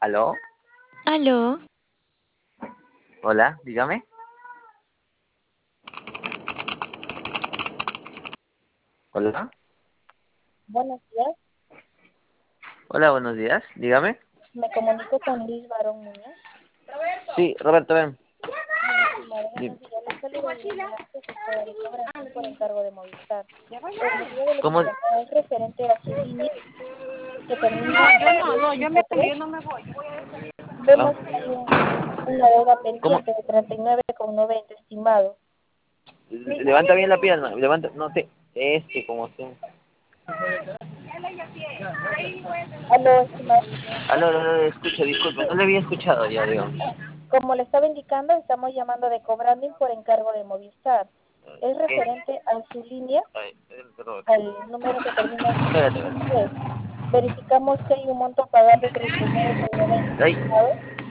¿Aló? Aló, Hola, dígame. Hola. Buenos días, Hola, buenos días. Dígame. me comunico con Liz Barón Muñoz. Sí, Roberto, ven. Bien, estimado, Dime. buenos días. Les saludo de Enlace Asesora de Cobranza por encargo de Movistar. El motivo de ¿Cómo? nuestra llamada es referente a su línea que termina en 353. Ah, Vemos que hay una deuda ¿cómo? pendiente de 39,90, estimado. Levanta bien la pierna. Levanta. No te. Como se. Aló, estimado. Aló, no, no, escucha, disculpe. Sí, No le había escuchado ya, digamos. como le estaba indicando, estamos llamando de Cobranding por encargo de Movistar. Es Eh, referente a su línea, ay, Roberto. al número que termina en Espérate, espérate. 353. Verificamos que hay un monto a pagar de 39,90, Ay, estimado.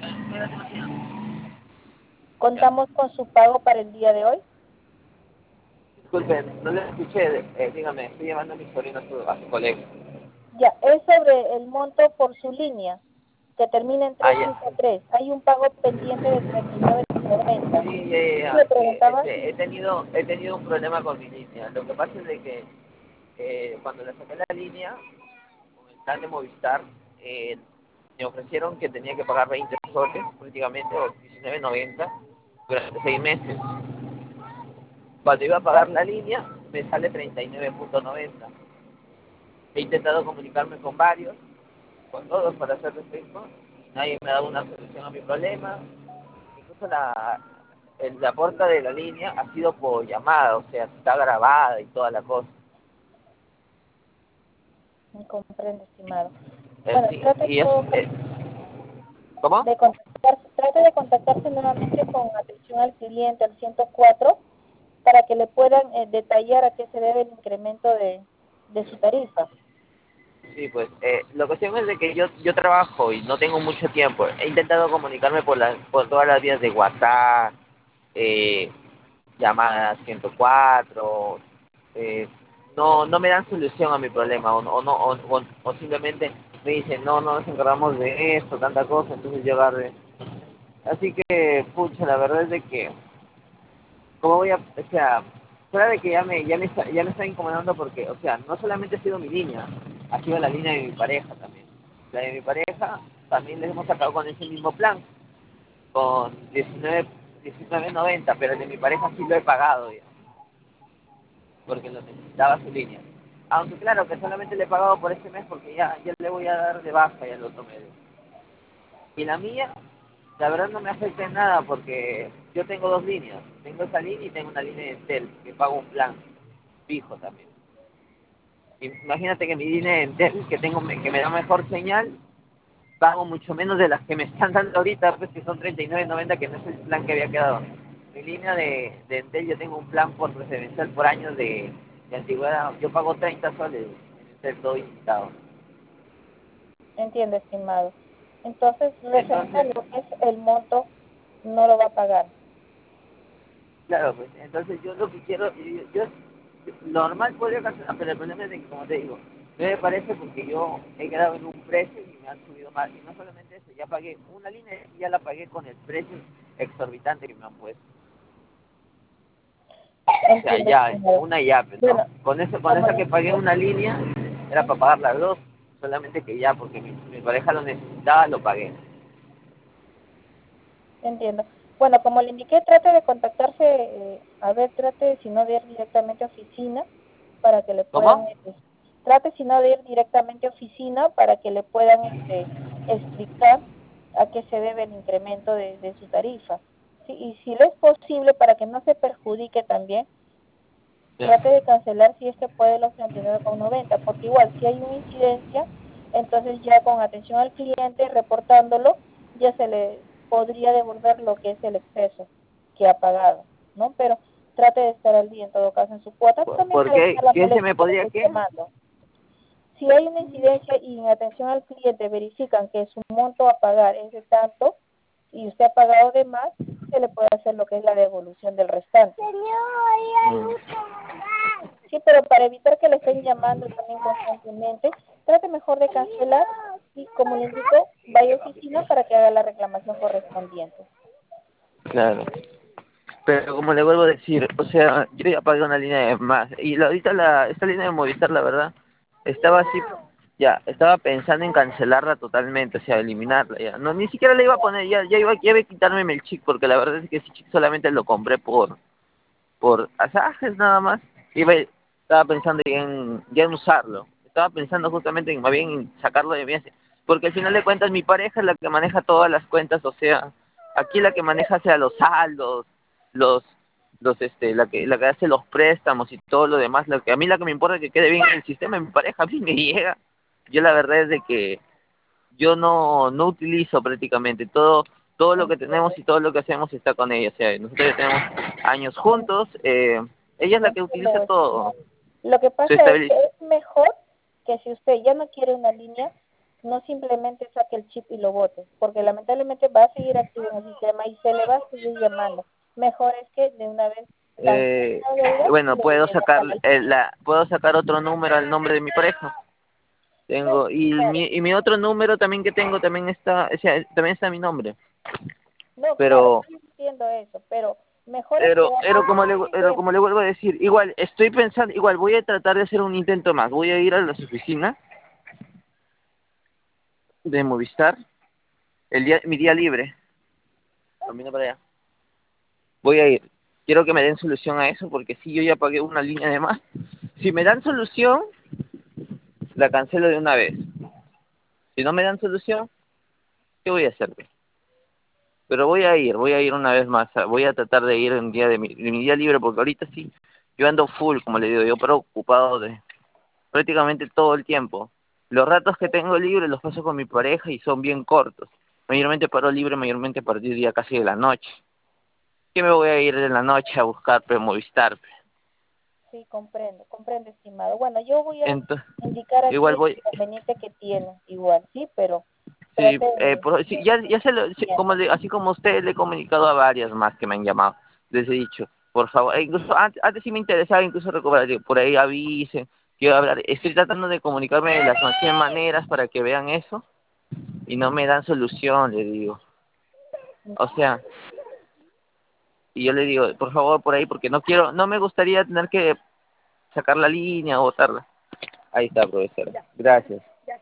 ya. Contamos con su pago para el día de hoy. Disculpe, no le escuché. Dígame, estoy llevando a mi sobrino a su colegio. Ya, es sobre el monto por su línea, que termina en Ah, ya. 353. Hay un pago pendiente de 39,90. Sí, ya, ya, Me ya. preguntaba He tenido un problema con mi línea. Lo que pasa es de que cuando le saqué la línea, con el plan de Movistar, eh, me ofrecieron que tenía que pagar 20 soles, prácticamente, o 19,90 durante 6 meses. Cuando iba a ya, pagar la línea, me sale 39,90. He intentado comunicarme con varios, con todos para hacer respecto, y nadie me ha dado una solución a mi problema. Incluso la porta de la línea ha sido por llamada, o sea, está grabada y toda la cosa. me comprende, estimado. Bueno, Sí, y es, ¿cómo? trate de contactarse nuevamente con atención al cliente al 104 para que le puedan detallar a qué se debe el incremento de su tarifa. Sí, pues la cuestión es de que yo trabajo y no tengo mucho tiempo. He intentado comunicarme por todas las vías de WhatsApp, eh, llamadas 104, eh, no me dan solución a mi problema o simplemente me dicen, no, no nos encargamos de esto, tanta cosa, entonces yo agarré. Así que, pucha, la verdad es de que ¿cómo voy a, o sea, fuera de que ya me está incomodando porque, o sea, no solamente ha sido mi línea, ha sido la línea de mi pareja también. La de mi pareja también les hemos sacado con ese mismo plan, con 19,90, pero el de mi pareja sí lo he pagado ya, porque lo necesitaba su línea. Aunque claro que solamente le he pagado por este mes porque ya le voy a dar de baja ya el otro mes. Y la mía, la verdad no me afecta en nada porque yo tengo dos líneas. Tengo esa línea y tengo una línea de Entel que pago un plan fijo también. Imagínate que mi línea de Entel, que me da mejor señal, pago mucho menos de las que me están dando ahorita, pues que son 39,90, que no es el plan que había quedado. Mi línea de Entel, yo tengo un plan por presidencial por años de antigüedad. Yo pago 30 soles en Entel todo ilimitado. Entiendo, estimado. Entonces, referente a Entonces, lo que es el monto, no lo va a pagar. claro, pues entonces yo lo que quiero, lo normal podría cancelar, pero el problema es de que, como te digo, no me parece porque yo he quedado en un precio y me han subido más. Y no solamente eso, ya pagué una línea y ya la pagué con el precio exorbitante que me han puesto. O sea, Entiendo, ya, estimado. una ya, pues, ¿no? Bueno, Con como esa le que pagué indiqué, una línea, era para pagar las dos. Solamente que ya, porque mi pareja lo necesitaba, lo pagué. entiendo. Bueno, como le indiqué, trate de contactarse, a ver, trate, si no, de ir directamente a oficina para que le puedan, ¿Cómo? trate, si no, de ir directamente a oficina para que le puedan explicar a qué se debe el incremento de su tarifa. Sí, y si le es posible, para que no se perjudique también, Ya. trate de cancelar si es que puede los 39,90, porque igual si hay una incidencia, entonces ya con atención al cliente, reportándolo, ya se le podría devolver lo que es el exceso que ha pagado, ¿no? Pero trate de estar al día en todo caso en su cuota, también ¿Por para qué? evitar la ¿Qué se me molestia que le podría estoy qué? llamando. Si hay una incidencia y en atención al cliente verifican que su monto a pagar es de tanto y usted ha pagado de más, se le puede hacer lo que es la devolución del restante. Sí, pero para evitar que le estén llamando también constantemente, trate mejor de cancelar Y como le indico, vaya a oficina para que haga la reclamación correspondiente. Claro. Pero como le vuelvo a decir, o sea, yo ya pagué una línea de más. Y ahorita esta línea de Movistar, la verdad, estaba así, ya, estaba pensando en cancelarla totalmente, o sea, eliminarla ya. No, ni siquiera le iba a poner, ya iba a quitarme el chip, porque la verdad es que ese chip solamente lo compré por asajes nada más. Estaba pensando ya en usarlo. Estaba pensando justamente en más bien en sacarlo de mi. Porque al final de cuentas mi pareja es la que maneja todas las cuentas, o sea, aquí la que maneja sea los saldos, los la que hace los préstamos y todo lo demás, a mí la que me importa es que quede bien el sistema, mi pareja a mí me llega. Yo la verdad es de que yo no utilizo prácticamente todo lo que tenemos y todo lo que hacemos está con ella. O sea, nosotros ya tenemos años juntos, ella es la que utiliza Entiendo, todo. estimado. Lo que Su pasa es que es mejor que si usted ya no quiere una línea, no simplemente saque el chip y lo bote, porque lamentablemente va a seguir activo en el sistema y se le va a seguir llamando. Mejor es que de una vez cancele la deuda y bueno, le devuelva la línea. puedo sacar otro número al nombre de mi pareja. No, Tengo, y mi otro número también que tengo también está, o sea, también está mi nombre. no, claro, Pero yo entiendo eso, pero mejor es que Pero, haga pero como le, un pero sistema. como le vuelvo a decir, igual estoy pensando, igual voy a tratar de hacer un intento más. Voy a ir a las oficinas de Movistar mi día libre. Camino para allá. Voy a ir. Quiero que me den solución a eso porque si yo ya pagué una línea de más. Si me dan solución, la cancelo de una vez. Si no me dan solución, ¿qué voy a hacer? Pero voy a ir una vez más. Voy a tratar de ir un día de mi día libre porque ahorita sí, yo ando full, como le digo, yo preocupado de prácticamente todo el tiempo. Los ratos que tengo libre los paso con mi pareja y son bien cortos. Mayormente paro libre, mayormente a partir ya casi de la noche. ¿Qué me voy a ir en la noche a buscar, Movistar? Sí, comprendo, comprendo, estimado. Bueno, yo voy a Entonces, indicar aquí igual el voy, inconveniente que tiene, igual, sí, pero sí, trate sí, ya viendo. así como usted le he comunicado a varias más que me han llamado, les he dicho, por favor, incluso antes sí me interesaba incluso recuperar, digo, por ahí avisen, quiero hablar, estoy tratando de comunicarme de las más 100 maneras para que vean eso y no me dan solución, le digo. O sea, y yo le digo, por favor, por ahí, porque no me gustaría tener que sacar la línea o botarla. Ahí está, profesora. Gracias.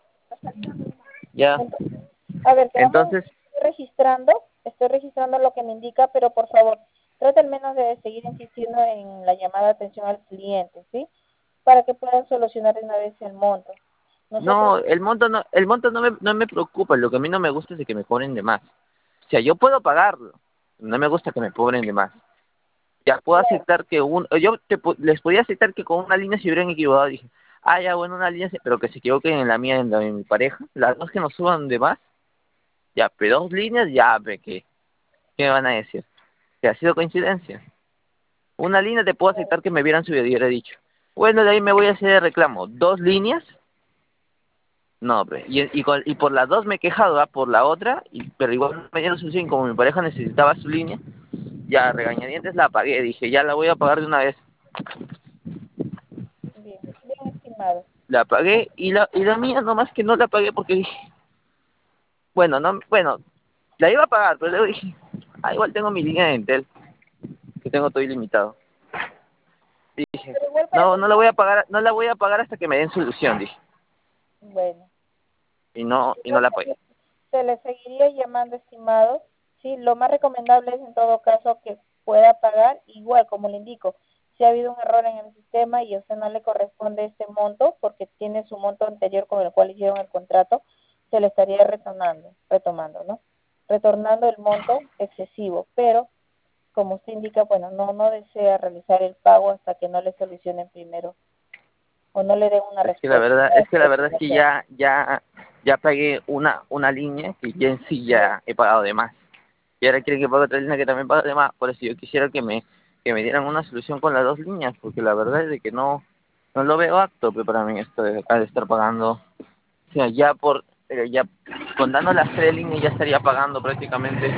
Ya. A ver, quedamos, Entonces, estoy registrando lo que me indica, pero por favor, trate al menos de seguir insistiendo en la llamada de atención al cliente, ¿sí? Para que puedan solucionar de una vez el monto. Nosotros, no, el monto no me preocupa, lo que a mí no me gusta es de que me cobren de más. O sea, yo puedo pagarlo, no me gusta que me cobren de más. Ya puedo claro, aceptar que les podía aceptar que con una línea se hubieran equivocado, dije, ya, bueno, una línea, pero que se equivoquen en la mía, en la de mi pareja, las dos que nos suban de más, ya, pero dos líneas, ya, ¿qué me van a decir? Que ha sido coincidencia. Una línea te puedo aceptar que me hubieran subido y hubiera dicho, bueno, de ahí me voy a hacer el reclamo. ¿Dos líneas? No, y por las dos me he quejado, por la otra, pero igual me dieron solución, como mi pareja necesitaba su línea, ya regañadientes la pagué, dije, ya la voy a pagar de una vez. bien, bien estimado. La pagué y la mía nomás que no la pagué porque dije, bueno, no, bueno, la iba a pagar, pero luego dije, igual tengo mi línea de Entel, que tengo todo ilimitado. Dije, Pero igual para no, que, no la voy a pagar hasta que me den solución, dije, bueno, y no igual la pagué. se le seguiría llamando, estimado. Sí, lo más recomendable es en todo caso que pueda pagar, igual como le indico, si ha habido un error en el sistema y a usted no le corresponde este monto porque tiene su monto anterior con el cual hicieron el contrato, se le estaría retomando, ¿no? Retornando el monto excesivo, pero como usted indica, bueno, no desea realizar el pago hasta que no le solucionen primero o no le den una Es que la respuesta verdad, a es que esta la verdad es que situación. ya pagué una línea que ya en sí ya he pagado de más. Y ahora quieren que pague otra línea que también pague de más. Por eso yo quisiera que me dieran una solución con las dos líneas, porque la verdad es de que no lo veo apto para mí esto de estar pagando. O sea, ya contando las tres líneas ya estaría pagando prácticamente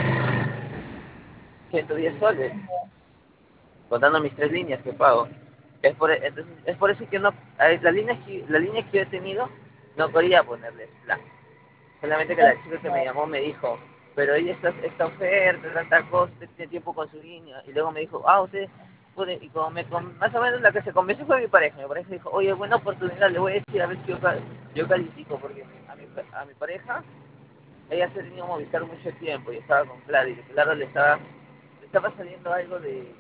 110 soles, contando mis tres líneas que pago. Entonces, es por eso que no, las líneas que yo he tenido, no quería ponerles plan. Solamente que la chica que me llamó me dijo, pero ella esta oferta, tanta cosa, usted tiene tiempo con su niña. Y luego me dijo, usted puede, y como más o menos la que se convenció fue mi pareja. Mi pareja dijo, oye, buena oportunidad, le voy a decir a ver si yo califico, porque a mi pareja, ella se tenía Movistar mucho tiempo y estaba con Claro, y Claro le estaba saliendo algo de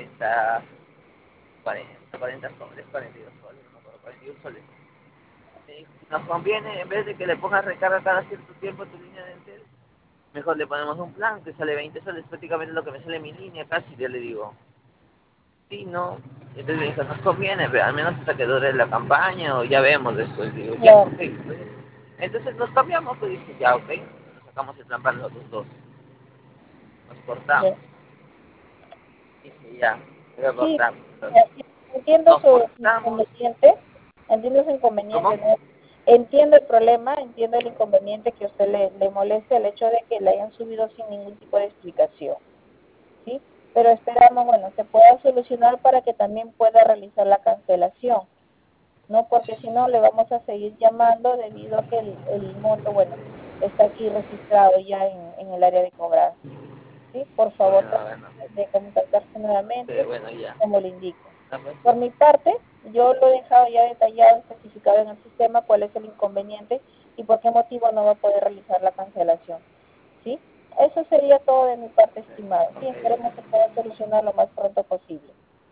40 soles, 42 soles, no me acuerdo, 41 soles. Me dijo, si nos conviene, en vez de que le pongas recarga cada cierto tiempo a tu línea de Entel, mejor le ponemos un plan que sale 20 soles, prácticamente lo que me sale mi línea casi, ya le digo. Sí, no. Entonces me dijo, nos conviene, pero al menos hasta que dure la campaña o ya vemos después. Digo, ya, Claro, ok. Entonces nos cambiamos, pues dije, ya, ok. Nos sacamos el plan para los dos. Nos ya. cortamos. Dije, ya, voy a Sí, cortar. Entonces, así entiendo nos su cortamos. inconveniente, entiendo su ¿Cómo? inconveniente, ¿no? Entiendo el problema, entiendo el inconveniente que a usted le moleste el hecho de que le hayan subido sin ningún tipo de explicación, ¿sí? Pero esperamos, bueno, se pueda solucionar para que también pueda realizar la cancelación, ¿no? Porque si no, le vamos a seguir llamando debido a que el monto, bueno, está aquí registrado ya en el área de cobranza, ¿sí? Por favor, Bueno, trate bueno. de contactarse nuevamente, Bueno, ya. como le indico. Ah, pues, Por mi parte, yo lo he dejado ya detallado, especificado en el sistema cuál es el inconveniente y por qué motivo no va a poder realizar la cancelación, ¿sí? Eso sería todo de mi parte, estimado. Sí, ok. esperemos que pueda solucionar lo más pronto posible.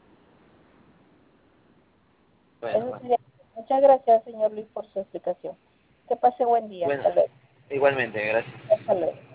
Bueno, Eso bueno. sería. Muchas gracias, señor Luis, por su explicación. Que pase buen día. Bueno, Hasta luego. igualmente, gracias. Hasta luego.